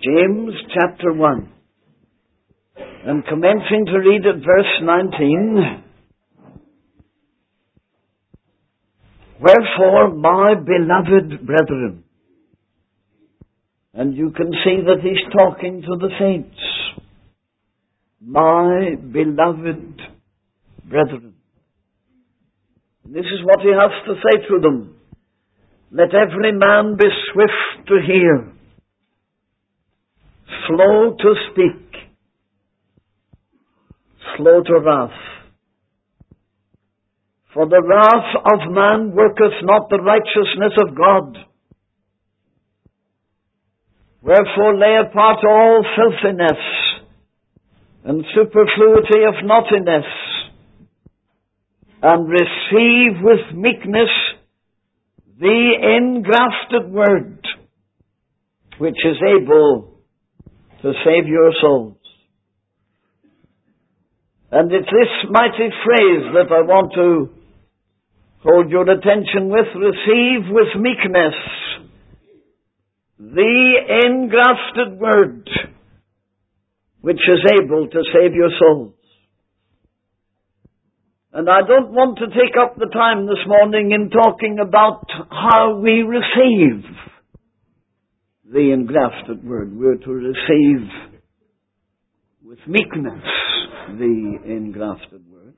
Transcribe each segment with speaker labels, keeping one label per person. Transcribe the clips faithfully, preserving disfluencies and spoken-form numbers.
Speaker 1: James chapter one. And commencing to read at verse nineteen. Wherefore, my beloved brethren, and you can see that he's talking to the saints, my beloved brethren. This is what he has to say to them. Let every man be swift to hear, slow to speak, slow to wrath. For the wrath of man worketh not the righteousness of God. Wherefore lay apart all filthiness and superfluity of naughtiness, and receive with meekness the engrafted word, which is able to save your souls. And it's this mighty phrase that I want to hold your attention with. Receive with meekness the engrafted word, which is able to save your souls. And I don't want to take up the time this morning in talking about how we receive the engrafted word. We're to receive with meekness the engrafted word.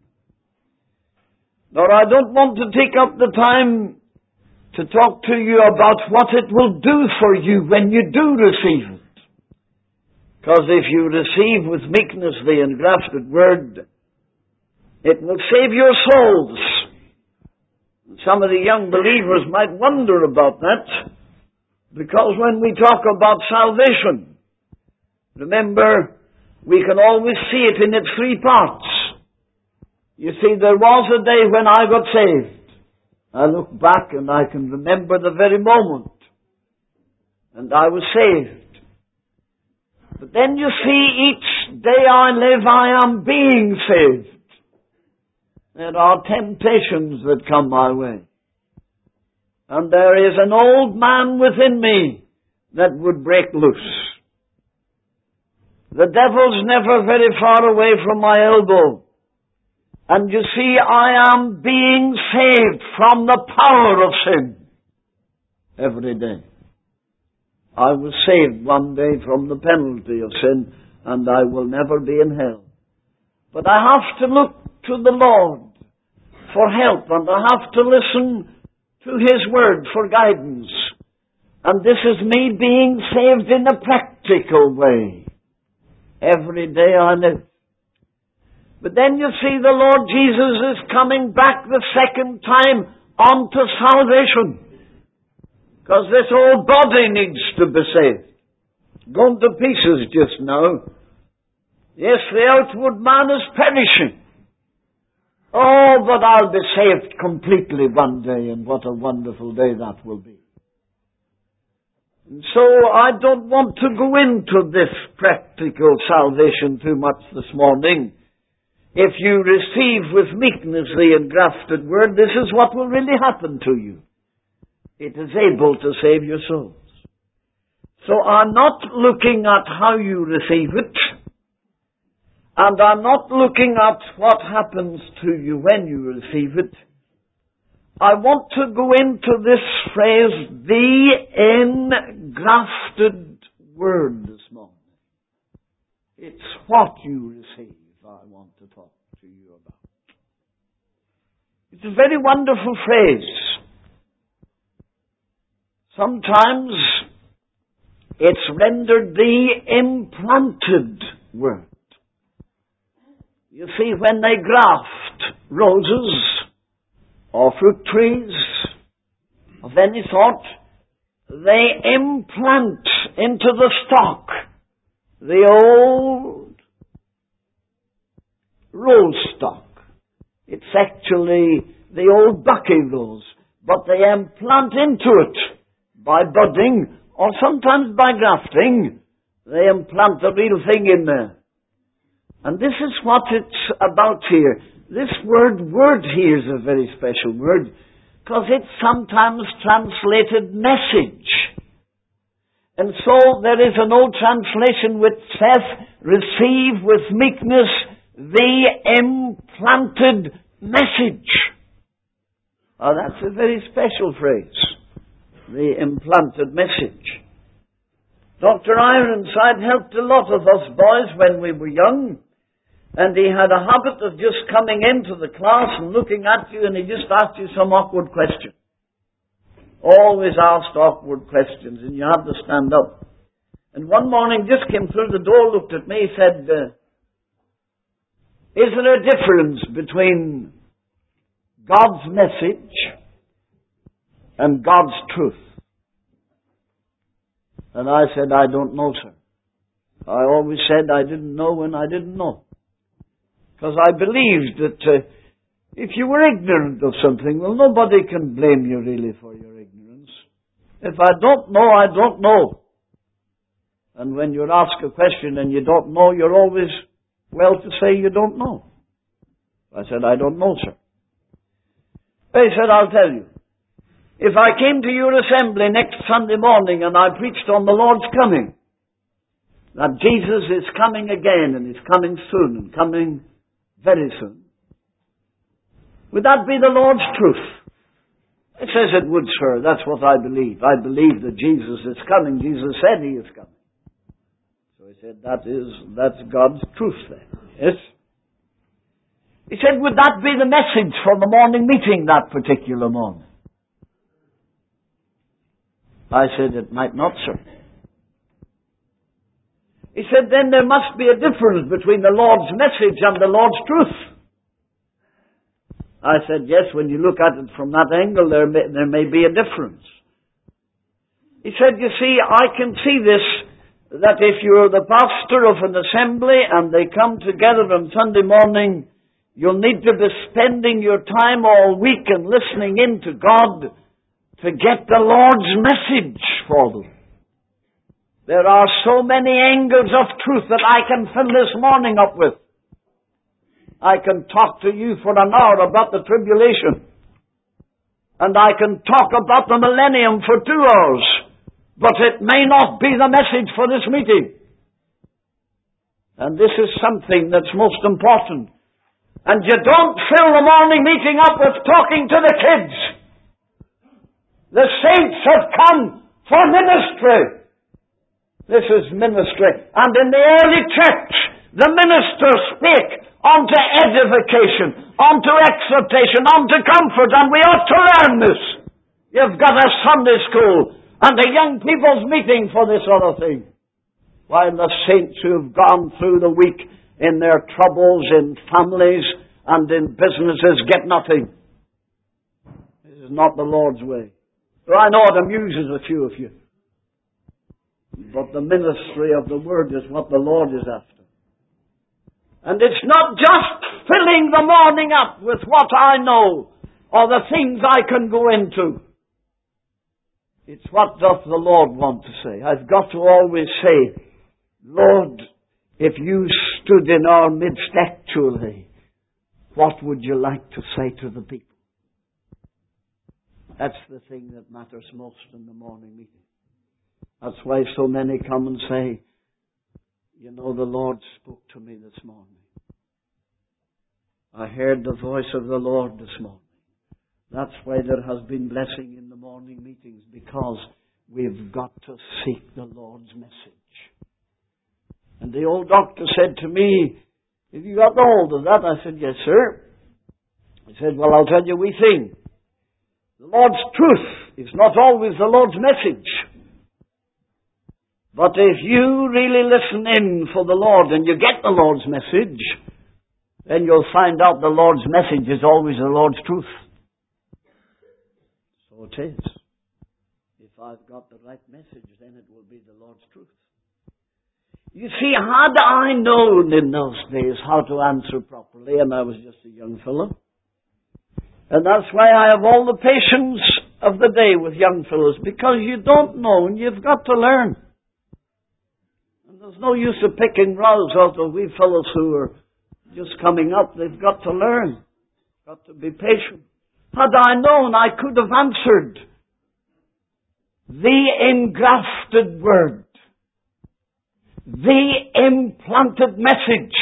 Speaker 1: Nor I don't want to take up the time to talk to you about what it will do for you when you do receive it. Because if you receive with meekness the engrafted word, it will save your souls. Some of the young believers might wonder about that, because when we talk about salvation, remember, we can always see it in its three parts. You see, there was a day when I got saved. I look back and I can remember the very moment. And I was saved. But then you see, each day I live, I am being saved. There are temptations that come my way. And there is an old man within me that would break loose. The devil's never very far away from my elbow. And you see, I am being saved from the power of sin every day. I was saved one day from the penalty of sin, and I will never be in hell. But I have to look to the Lord for help, and I have to listen to His Word for guidance. And this is me being saved in a practical way. Every day I live. But then you see, the Lord Jesus is coming back the second time onto salvation. Because this old body needs to be saved. Gone to pieces just now. Yes, the outward man is perishing. Oh, but I'll be saved completely one day, and what a wonderful day that will be. And so I don't want to go into this practical salvation too much this morning. If you receive with meekness the engrafted word, this is what will really happen to you. It is able to save your souls. So I'm not looking at how you receive it, and I'm not looking at what happens to you when you receive it. I want to go into this phrase, the engrafted word, this morning. It's what you receive I want to talk to you about. It's a very wonderful phrase. Sometimes it's rendered the implanted word. You see, when they graft roses or fruit trees of any sort, they implant into the stalk the old rose stalk. It's actually the old bucky rose, but they implant into it by budding or sometimes by grafting. They implant the real thing in there. And this is what it's about here. This word, word here is a very special word, because it's sometimes translated message. And so there is an old translation which says, receive with meekness the implanted message. Oh, that's a very special phrase. The implanted message. Doctor Ironside helped a lot of us boys when we were young. And he had a habit of just coming into the class and looking at you, and he just asked you some awkward question. Always asked awkward questions, and you had to stand up. And one morning just came through the door, looked at me, said, uh, is there a difference between God's message and God's truth? And I said, I don't know, sir. I always said I didn't know when I didn't know. Because I believed that uh, if you were ignorant of something, well, nobody can blame you really for your ignorance. If I don't know, I don't know. And when you're asked a question and you don't know, you're always well to say you don't know. I said, I don't know, sir. He said, I'll tell you. If I came to your assembly next Sunday morning and I preached on the Lord's coming, that Jesus is coming again and He's coming soon and coming very soon, would that be the Lord's truth? It says it would, sir. That's what I believe. I believe that Jesus is coming. Jesus said He is coming. So he said, that is, that's God's truth then. Yes? He said, would that be the message for the morning meeting that particular morning? I said, it might not, sir. He said, then there must be a difference between the Lord's message and the Lord's truth. I said, yes, when you look at it from that angle, there may, there may be a difference. He said, you see, I can see this, that if you're the pastor of an assembly and they come together on Sunday morning, you'll need to be spending your time all week and listening in to God to get the Lord's message for them. There are so many angles of truth that I can fill this morning up with. I can talk to you for an hour about the tribulation. And I can talk about the millennium for two hours. But it may not be the message for this meeting. And this is something that's most important. And you don't fill the morning meeting up with talking to the kids. The saints have come for ministry. This is ministry. And in the early church, the minister spake unto edification, unto exhortation, unto comfort, and we ought to learn this. You've got a Sunday school and a young people's meeting for this sort of thing. While the saints who've gone through the week in their troubles, in families, and in businesses get nothing. This is not the Lord's way. So I know it amuses a few of you. But the ministry of the Word is what the Lord is after. And it's not just filling the morning up with what I know or the things I can go into. It's what doth the Lord want to say. I've got to always say, Lord, if you stood in our midst actually, what would you like to say to the people? That's the thing that matters most in the morning meeting. That's why so many come and say, you know, the Lord spoke to me this morning. I heard the voice of the Lord this morning. That's why there has been blessing in the morning meetings, because we've got to seek the Lord's message. And the old doctor said to me, have you got the hold of that? I said, yes, sir. He said, well, I'll tell you a wee thing. The Lord's truth is not always the Lord's message. But if you really listen in for the Lord and you get the Lord's message, then you'll find out the Lord's message is always the Lord's truth. So it is. If I've got the right message, then it will be the Lord's truth. You see, had I known in those days how to answer properly, and I was just a young fellow, and that's why I have all the patience of the day with young fellows, because you don't know and you've got to learn. And there's no use of picking rows out of we fellows who are just coming up. They've got to learn. Got to be patient. Had I known, I could have answered. the engrafted Word, the implanted message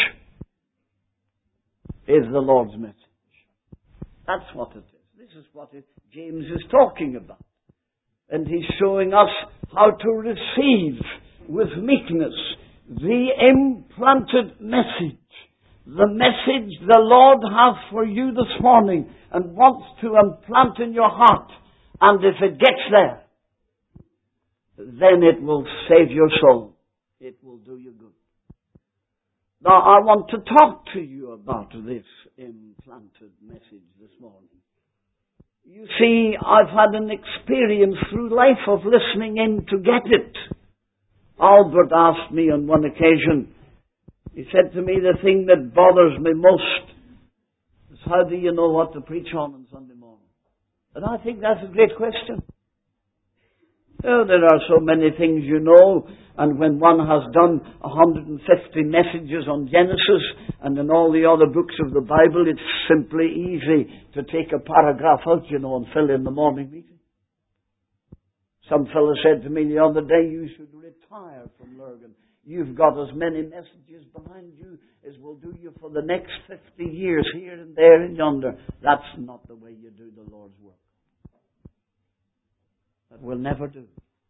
Speaker 1: is the Lord's message. That's what it is. This is what it, James is talking about. And he's showing us how to receive with meekness the implanted message. The message the Lord has for you this morning and wants to implant in your heart. And if it gets there, then it will save your soul. It will do you good. Now I want to talk to you about this implanted message this morning. You see, I've had an experience through life of listening in to get it. Albert asked me on one occasion, he said to me, the thing that bothers me most is how do you know what to preach on on Sunday morning? And I think that's a great question. Oh, there are so many things you know, and when one has done one hundred fifty messages on Genesis and in all the other books of the Bible, it's simply easy to take a paragraph out, you know, and fill in the morning meeting. Some fellow said to me the other day, you should retire from Lurgan. You've got as many messages behind you as will do you for the next fifty years, here and there and yonder. That's not the way you do the Lord's work. That will never do.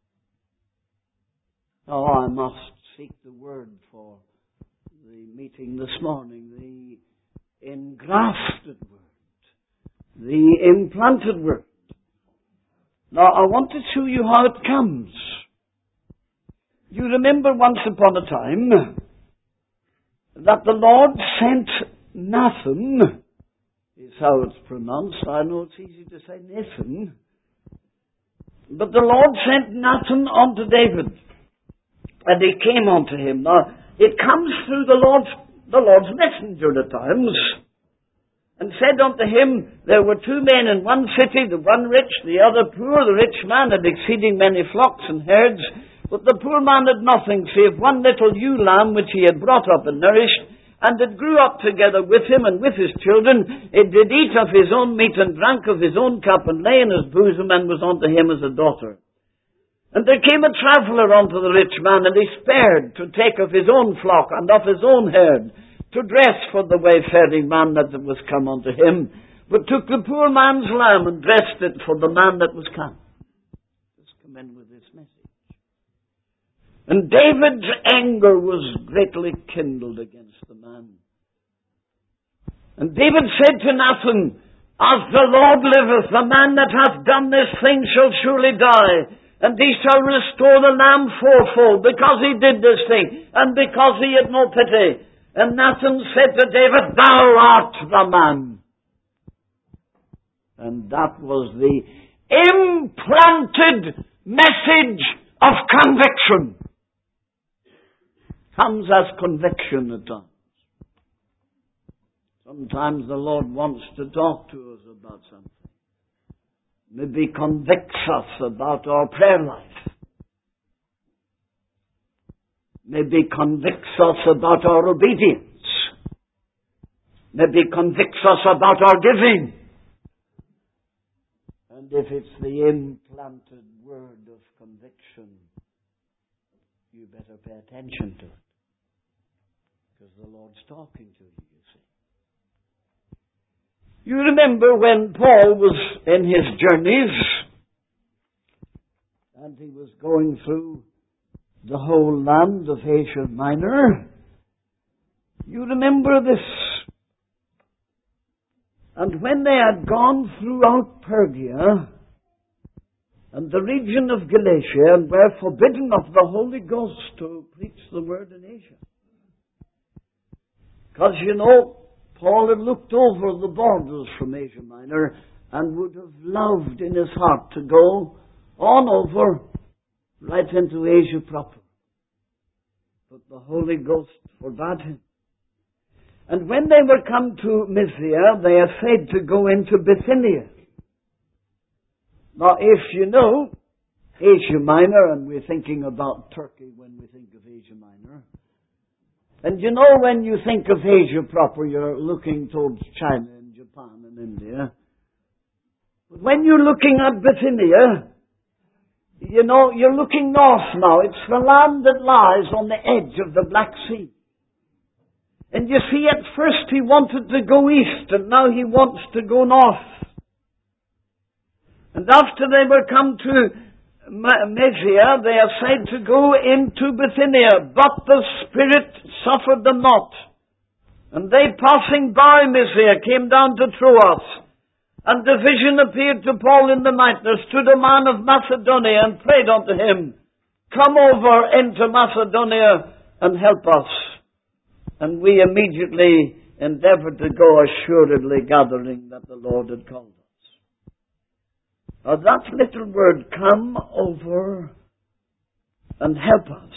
Speaker 1: Oh, I must seek the Word for the meeting this morning. The engrafted Word. The implanted Word. Now, I want to show you how it comes. You remember once upon a time that the Lord sent Nathan, is how it's pronounced. I know it's easy to say Nathan. But the Lord sent Nathan unto David, and he came unto him. Now, it comes through the Lord's, the Lord's messenger at times, and said unto him, there were two men in one city, the one rich, the other poor. The rich man had exceeding many flocks and herds, but the poor man had nothing save one little ewe lamb which he had brought up and nourished, and it grew up together with him and with his children. It did eat of his own meat and drank of his own cup and lay in his bosom and was unto him as a daughter. And there came a traveller unto the rich man, and he spared to take of his own flock and of his own herd, to dress for the wayfaring man that was come unto him, but took the poor man's lamb and dressed it for the man that was come. Let's come in with this message. And David's anger was greatly kindled against the man. And David said to Nathan, as the Lord liveth, the man that hath done this thing shall surely die, and he shall restore the lamb fourfold, because he did this thing, and because he had no pity. And Nathan said to David, thou art the man. And that was the implanted message of conviction. Comes as conviction at times. Sometimes the Lord wants to talk to us about something. Maybe convicts us about our prayer life. Maybe convicts us about our obedience. Maybe convicts us about our giving. And if it's the implanted word of conviction, you better pay attention to it. Because the Lord's talking to you, you see. You remember when Paul was in his journeys, and he was going through the whole land of Asia Minor. You remember this. And when they had gone throughout Pergia and the region of Galatia, and were forbidden of the Holy Ghost to preach the word in Asia. Because, you know, Paul had looked over the borders from Asia Minor and would have loved in his heart to go on over right into Asia proper. But the Holy Ghost forbade him. And when they were come to Mysia, they essayed to go into Bithynia. Now, if you know Asia Minor, and we're thinking about Turkey when we think of Asia Minor, and you know when you think of Asia proper, you're looking towards China and Japan and India. But when you're looking at Bithynia, You know, you're looking north now. It's the land that lies on the edge of the Black Sea. And you see, at first he wanted to go east, and now he wants to go north. And after they were come to Mysia, they are said to go into Bithynia, but the Spirit suffered them not. And they, passing by Mysia, came down to Troas. And the vision appeared to Paul in the night. There stood a man of Macedonia and prayed unto him, Come over into Macedonia and help us. And we immediately endeavored to go, assuredly gathering that the Lord had called us. Now that little word, come over and help us.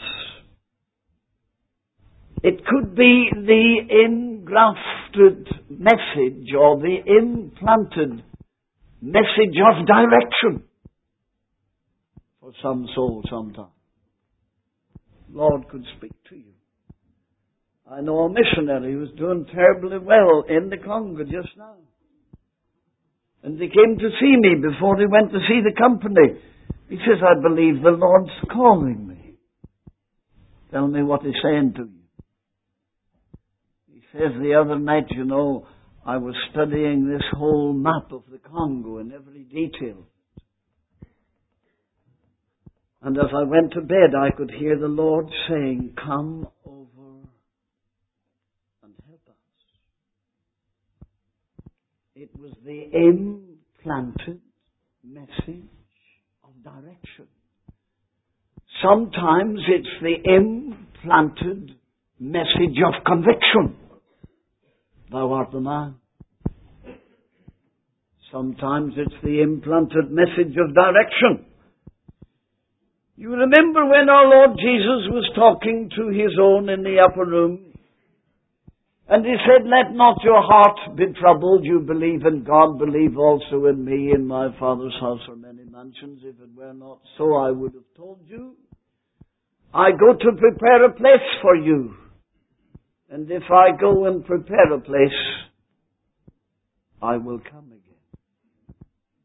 Speaker 1: It could be the engrafted message or the implanted message of direction for some soul sometime. Lord could speak to you. I know a missionary who's doing terribly well in the Congo just now. And he came to see me before he went to see the company. He says, I believe the Lord's calling me. Tell me what he's saying to you. He says, the other night, you know, I was studying this whole map of the Congo in every detail. And as I went to bed, I could hear the Lord saying, come over and help us. It was the implanted message of direction. Sometimes it's the implanted message of conviction. Thou art the man. Sometimes it's the implanted message of direction. You remember when our Lord Jesus was talking to his own in the upper room, and he said, let not your heart be troubled. You believe in God, believe also in me. In my Father's house are many mansions. If it were not so, I would have told you. I go to prepare a place for you. And if I go and prepare a place, I will come again.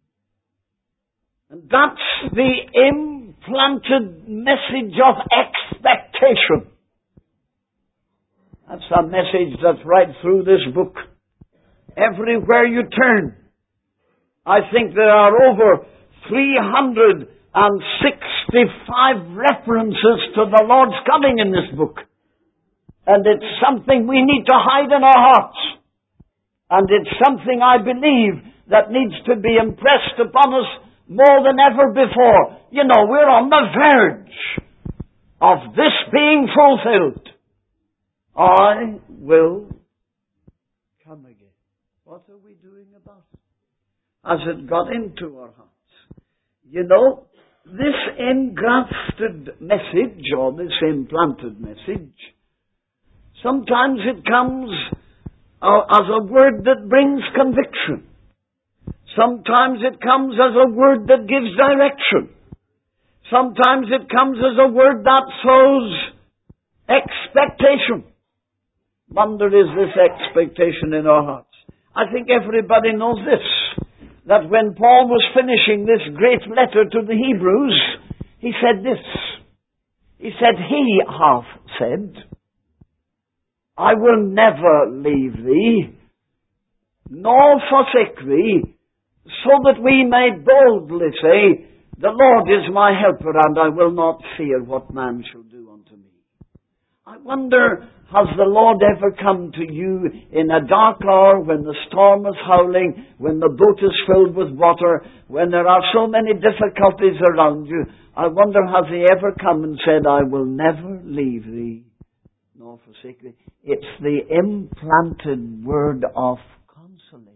Speaker 1: And that's the implanted message of expectation. That's a message that's right through this book. Everywhere you turn, I think there are over three hundred sixty-five references to the Lord's coming in this book. And it's something we need to hide in our hearts. And it's something, I believe, that needs to be impressed upon us more than ever before. You know, we're on the verge of this being fulfilled. I will come again. What are we doing about it? Has it got into our hearts? You know, this engrafted message, or this implanted message, sometimes it comes uh, as a word that brings conviction. Sometimes it comes as a word that gives direction. Sometimes it comes as a word that sows expectation. Wonder is this expectation in our hearts. I think everybody knows this, that when Paul was finishing this great letter to the Hebrews, he said this. He said, He hath said, I will never leave thee, nor forsake thee, so that we may boldly say, the Lord is my helper, and I will not fear what man shall do unto me. I wonder, has the Lord ever come to you in a dark hour when the storm is howling, when the boat is filled with water, when there are so many difficulties around you? I wonder, has He ever come and said, I will never leave thee, nor forsake thee? It's the implanted word of consolation.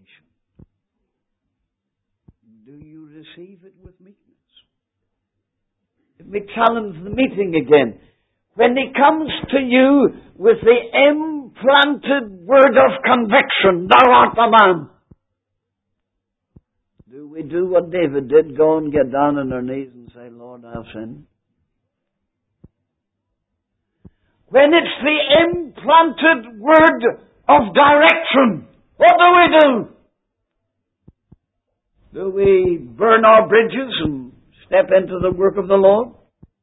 Speaker 1: Do you receive it with meekness? Let me challenge the meeting again. When He comes to you with the implanted word of conviction, thou art the man. Do we do what David did, go and get down on our knees and say, Lord, I have sinned? When it's the implanted word of direction, what do we do? Do we burn our bridges and step into the work of the Lord?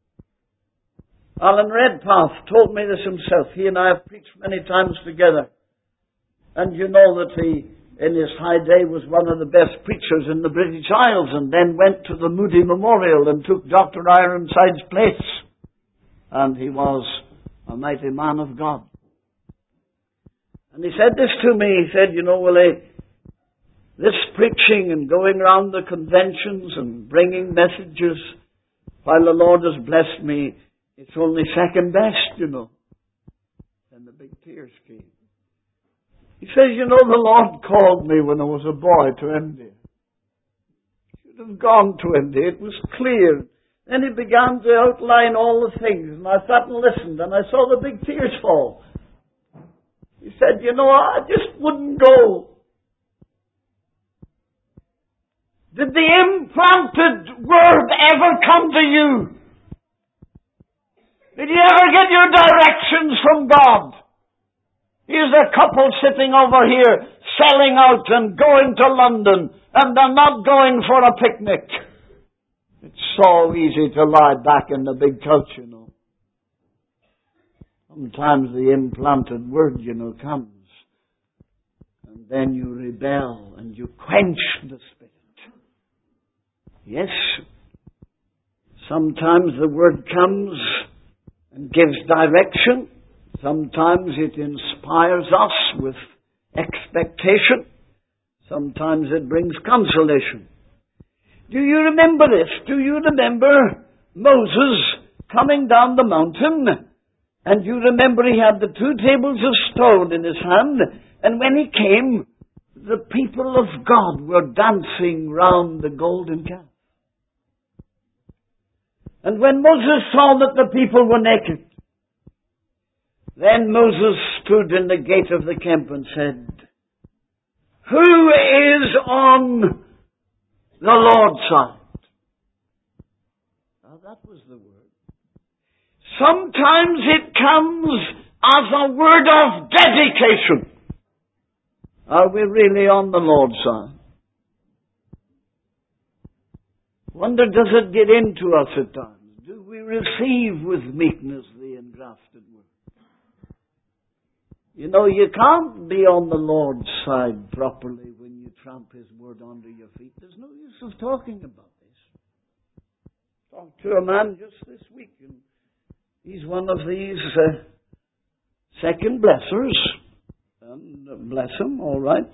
Speaker 1: Alan Redpath told me this himself. He and I have preached many times together. And you know that he, in his high day, was one of the best preachers in the British Isles, and then went to the Moody Memorial and took Doctor Ironside's place. And he was a mighty man of God. And he said this to me. He said, you know, Willie, this preaching and going around the conventions and bringing messages, while the Lord has blessed me, it's only second best, you know. And the big tears came. He says, you know, the Lord called me when I was a boy to India. I should have gone to India. It was clear. Then he began to outline all the things, and I sat and listened, and I saw the big tears fall. He said, you know, I just wouldn't go. Did the implanted word ever come to you? Did you ever get your directions from God? Here's a couple sitting over here selling out and going to London, and they're not going for a picnic. It's so easy to lie back in the big couch, you know. Sometimes the implanted word, you know, comes. And then you rebel and you quench the Spirit. Yes, sometimes the word comes and gives direction. Sometimes it inspires us with expectation. Sometimes it brings consolation. Do you remember this? Do you remember Moses coming down the mountain? And you remember he had the two tables of stone in his hand. And when he came, the people of God were dancing round the golden calf. And when Moses saw that the people were naked, then Moses stood in the gate of the camp and said, who is on the Lord's side? Now that was the word. Sometimes it comes as a word of dedication. Are we really on the Lord's side? Wonder, does it get into us at times? Do we receive with meekness the engrafted word? You know, you can't be on the Lord's side properly when you tramp His word under your feet. There's no use of talking about this. Talked to a man just this week, and he's one of these uh, second blessers. And uh, bless him, all right.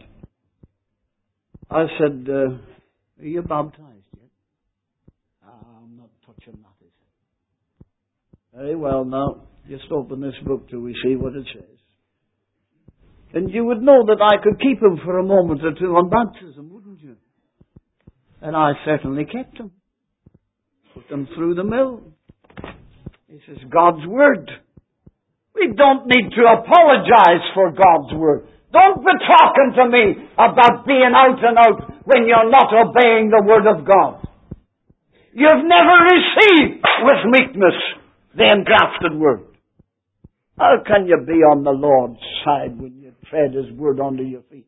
Speaker 1: I said, uh, are you baptized yet? Ah, I'm not touching that, he said. Very well, now, just open this book till we see what it says. And you would know that I could keep him for a moment or two on baptism, wouldn't you? And I certainly kept him. Put him through the mill. This is God's Word. We don't need to apologize for God's Word. Don't be talking to me about being out and out when you're not obeying the Word of God. You've never received with meekness the engrafted Word. How can you be on the Lord's side when you tread His Word under your feet?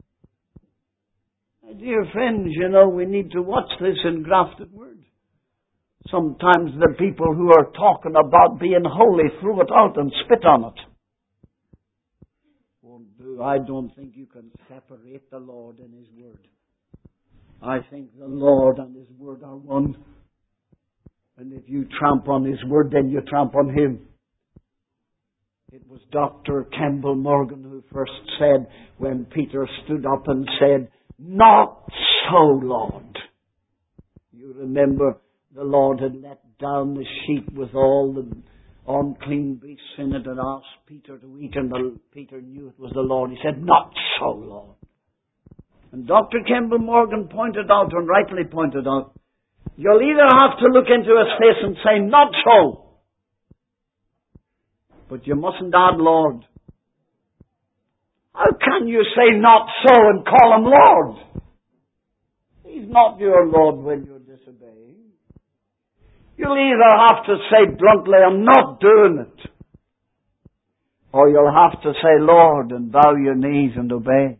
Speaker 1: My dear friends, you know, we need to watch this engrafted Word. Sometimes the people who are talking about being holy threw it out and spit on it. Won't do. I don't think you can separate the Lord and His Word. I think the Lord and His Word are one. And if you tramp on His Word, then you tramp on Him. It was Doctor Campbell Morgan who first said, when Peter stood up and said, not so, Lord. You remember the Lord had let down the sheet with all the unclean beasts in it and asked Peter to eat, and the, Peter knew it was the Lord. He said, not so, Lord. And Doctor Campbell Morgan pointed out, and rightly pointed out, you'll either have to look into His face and say, not so. But you mustn't add Lord. How can you say not so and call Him Lord? He's not your Lord when you're disobeying. You'll either have to say bluntly, I'm not doing it. Or you'll have to say Lord and bow your knees and obey.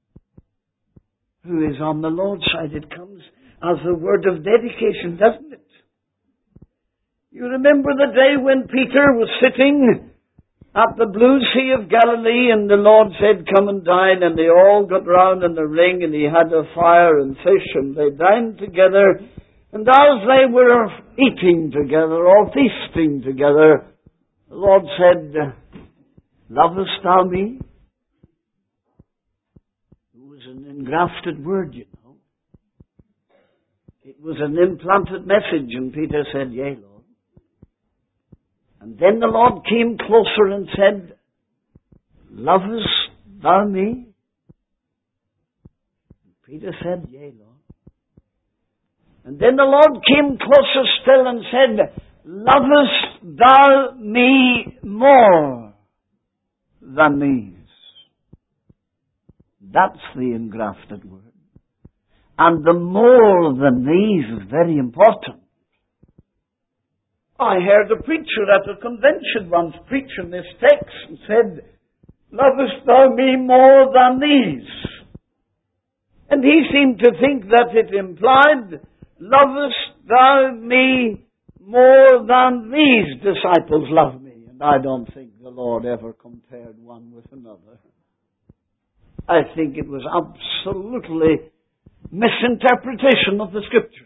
Speaker 1: Who is on the Lord's side? It comes as a word of dedication, doesn't it? You remember the day when Peter was sitting at the blue sea of Galilee and the Lord said, come and dine, and they all got round in a ring and he had a fire and fish and they dined together. And as they were eating together or feasting together, the Lord said, lovest thou me? It was an engrafted word, you know. It was an implanted message, and Peter said, yea, Lord. And then the Lord came closer and said, lovest thou me? And Peter said, yea, Lord. And then the Lord came closer still and said, lovest thou me more than these? That's the engrafted word. And the more than these is very important. I heard a preacher at a convention once preaching this text and said, lovest thou me more than these? And he seemed to think that it implied, lovest thou me more than these disciples love me? And I don't think the Lord ever compared one with another. I think it was absolutely misinterpretation of the Scriptures.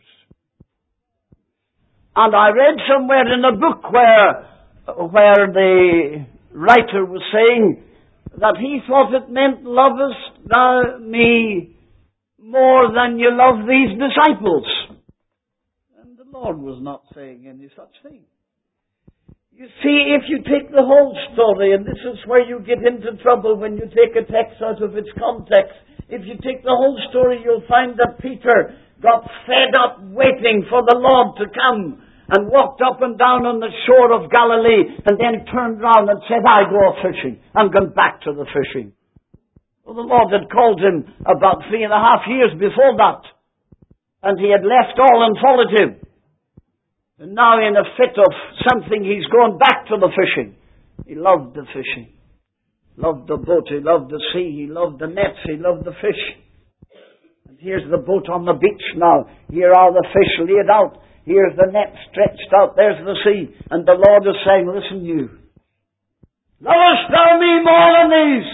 Speaker 1: And I read somewhere in a book where, where the writer was saying that he thought it meant, lovest thou me more than you love these disciples. And the Lord was not saying any such thing. You see, if you take the whole story, and this is where you get into trouble when you take a text out of its context, if you take the whole story, you'll find that Peter got fed up waiting for the Lord to come and walked up and down on the shore of Galilee and then turned round and said, I go fishing. I'm going back to the fishing. Well, the Lord had called him about three and a half years before that. And he had left all and followed him. And now in a fit of something, he's going back to the fishing. He loved the fishing. Loved the boat. He loved the sea. He loved the nets. He loved the fish. And here's the boat on the beach now. Here are the fish laid out. Here's the net stretched out. There's the sea. And the Lord is saying, listen you. Lovest thou me more than these?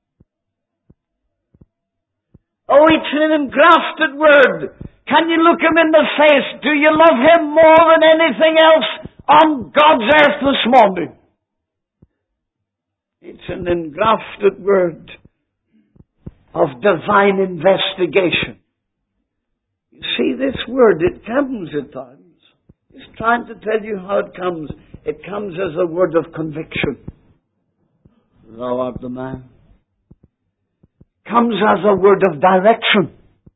Speaker 1: Oh, it's an engrafted word. Can you look him in the face? Do you love him more than anything else on God's earth this morning? It's an engrafted word of divine investigation. You see, this word, it comes at times. It's trying to tell you how it comes. It comes as a word of conviction. Thou art the man. Comes as a word of direction.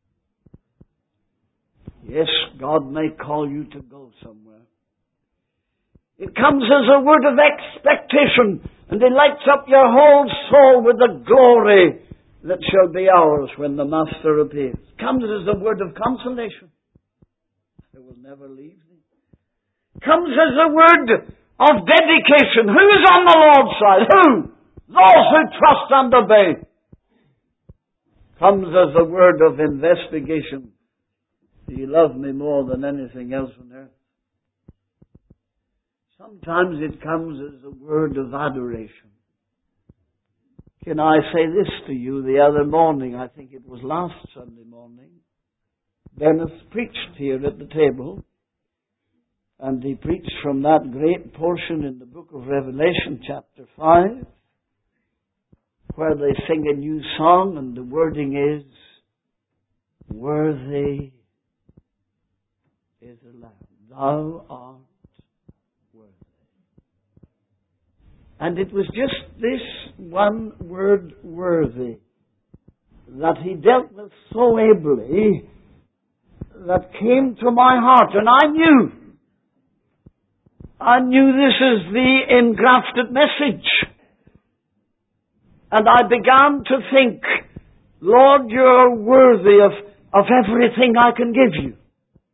Speaker 1: Yes, God may call you to go somewhere. It comes as a word of expectation, and it lights up your whole soul with the glory that shall be ours when the Master appears. It comes as a word of consolation. I will never leave thee. It comes as a word of dedication. Who is on the Lord's side? Who? Those who trust and obey. Comes as a word of investigation. Do you love me more than anything else on earth? Sometimes it comes as a word of adoration. Can I say this to you? The other morning, I think it was last Sunday morning, Dennis preached here at the table, and he preached from that great portion in the book of Revelation, chapter five, where they sing a new song, and the wording is, worthy is the Lamb. Thou art worthy. And it was just this one word, worthy, that he dealt with so ably, that came to my heart. And I knew, I knew this is the engrafted message. And I began to think, Lord, you're worthy of, of everything I can give you.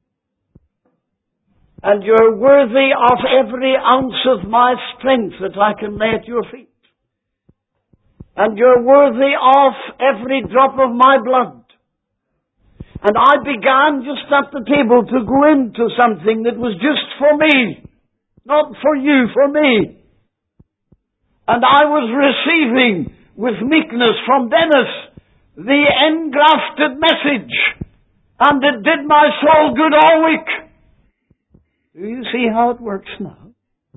Speaker 1: And you're worthy of every ounce of my strength that I can lay at your feet. And you're worthy of every drop of my blood. And I began just at the table to go into something that was just for me. Not for you, for me. And I was receiving with meekness from Dennis the engrafted message. And it did my soul good all week. Do you see how it works now?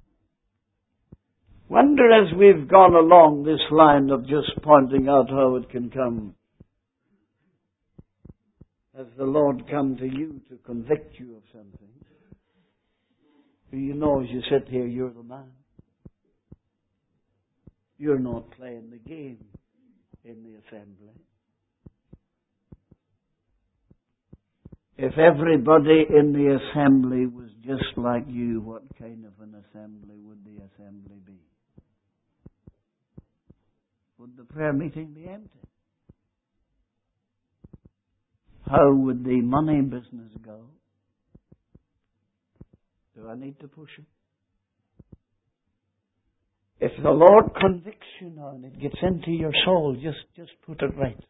Speaker 1: Wonder as we've gone along this line of just pointing out how it can come. Has the Lord come to you to convict you of something? Do you know as you sit here, you're the man? You're not playing the game in the assembly. If everybody in the assembly was just like you, what kind of an assembly would the assembly be? Would the prayer meeting be empty? How would the money business go? Do I need to push it? If the Lord convicts you now and it gets into your soul, just, just put it right.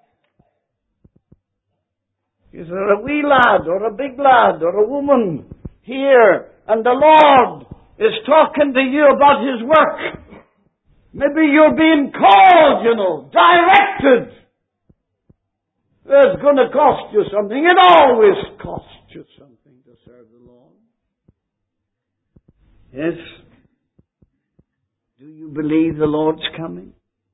Speaker 1: Is there a wee lad or a big lad or a woman here and the Lord is talking to you about His work? Maybe you're being called, you know, directed. It's going to cost you something. It always costs you something to serve the Lord. Yes. Do you believe the Lord's coming?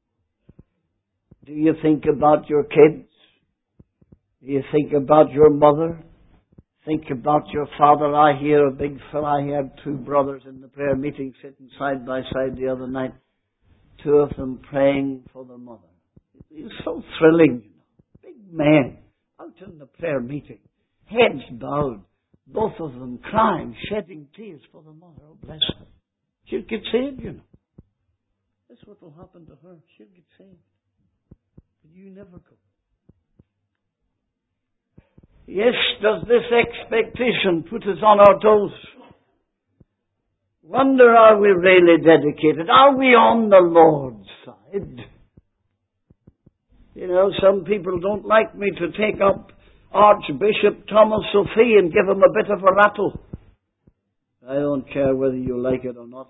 Speaker 1: Do you think about your kids? Do you think about your mother? Think about your father. I hear a big fellow. I had two brothers in the prayer meeting sitting side by side the other night. Two of them praying for the mother. It was so thrilling, you know. Big men out in the prayer meeting. Heads bowed. Both of them crying, shedding tears for the mother. Oh, bless her. She'll get saved, you know. That's what will happen to her. She'll get saved. But you never go. Yes, does this expectation put us on our toes? Wonder, are we really dedicated? Are we on the Lord's side? You know, some people don't like me to take up Archbishop Thomas Sophie and give him a bit of a rattle. I don't care whether you like it or not.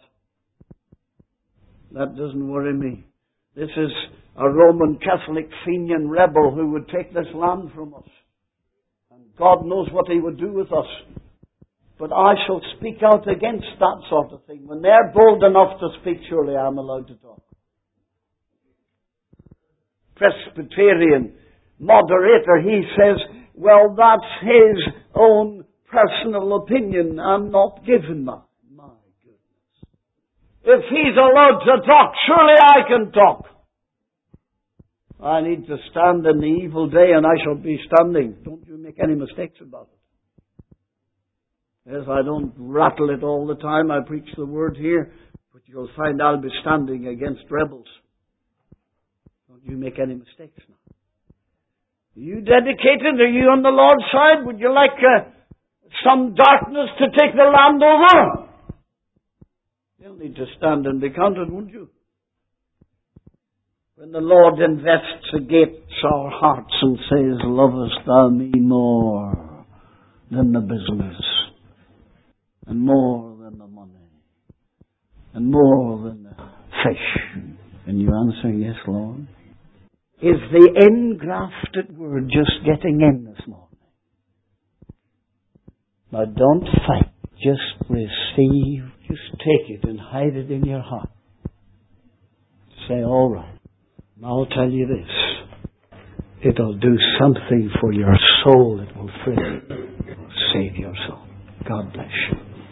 Speaker 1: That doesn't worry me. This is a Roman Catholic Fenian rebel who would take this land from us. And God knows what he would do with us. But I shall speak out against that sort of thing. When they're bold enough to speak, surely I'm allowed to talk. Presbyterian moderator, he says, well, that's his own personal opinion. I'm not given mine. My goodness. If he's allowed to talk, surely I can talk. I need to stand in the evil day and I shall be standing. Don't you make any mistakes about it. Yes, I don't rattle it all the time. I preach the word here. But you'll find I'll be standing against rebels. Don't you make any mistakes now. Are you dedicated? Are you on the Lord's side? Would you like uh, some darkness to take the land over? You'll need to stand and be counted, wouldn't you? When the Lord investigates our hearts and says, lovest thou me more than the business, and more than the money, and more than the fish? And you answer, yes, Lord. Is the engrafted word just getting in this morning? Now don't fight. Just receive. Just take it and hide it in your heart. Say, all right. I'll tell you this. It'll do something for your soul. It will free you. It will save your soul. God bless you.